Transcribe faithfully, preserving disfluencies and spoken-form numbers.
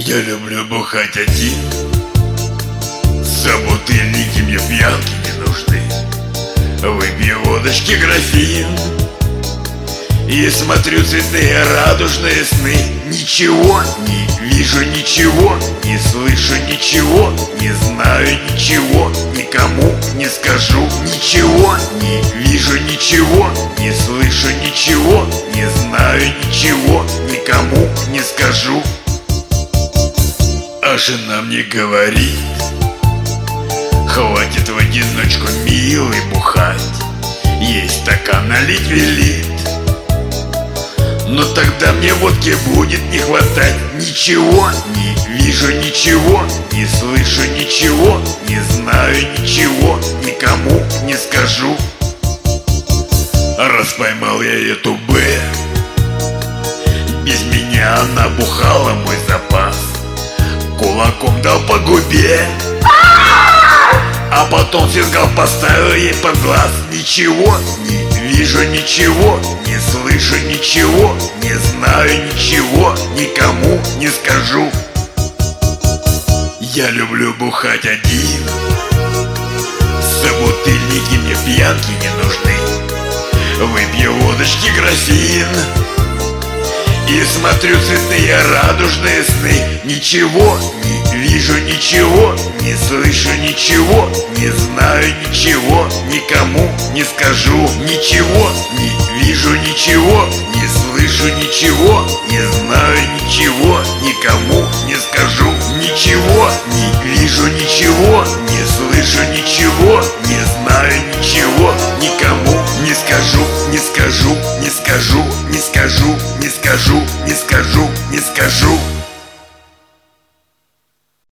Я люблю бухать один. Собутыльники мне пьянки не нужны. Выпью водочки графин и смотрю цветные радужные сны. Ничего не вижу, ничего не слышу, ничего не знаю, ничего никому не скажу. Ничего не вижу, ничего не слышу, ничего не знаю, ничего никому не скажу. А жена мне говорит: хватит в одиночку, милый, бухать, ей стакан налить велит. Но тогда мне водки будет не хватать. Ничего не вижу, ничего не слышу, ничего не знаю, ничего никому не скажу. Раз поймал я эту Б, без меня она бухала мой запас. Кулаком дал по губе, а потом фингал поставил ей под глаз. Ничего не вижу, ничего не слышу, ничего не знаю, ничего никому не скажу. Я люблю бухать один. Собутыльники мне пьянки не нужны. Выпью водочки графин и смотрю цветные радужные сны. Ничего не вижу, ничего не слышу, ничего не знаю, ничего никому не скажу. Ничего не вижу, ничего не слышу, ничего не знаю, ничего никому не скажу. Ничего не вижу, ничего не слышу, ничего не знаю, ничего никому не скажу. Не скажу, не скажу, не скажу, не скажу, не скажу, не скажу.